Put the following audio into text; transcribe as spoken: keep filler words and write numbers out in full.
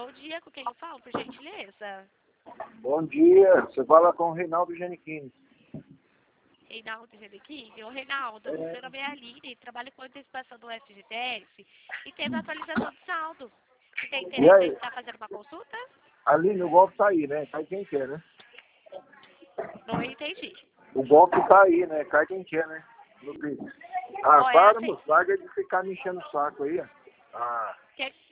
Bom dia, com quem eu falo, por gentileza? Bom dia, você fala com o Reinaldo Giannichini. Reinaldo Giannichini. Ô, Reinaldo, É. meu nome é Aline, trabalho com antecipação do F G T S e teve atualização de saldo. Você tem E interesse aí? em estar fazendo uma consulta? Aline, o golpe tá aí, né? Cai quem quer, né? Não entendi. O golpe tá aí, né? Cai quem quer, né? No Pix. Ah, Ó, é para, assim, moço. Larga de ficar me enchendo o saco aí, ó. Ah. quer,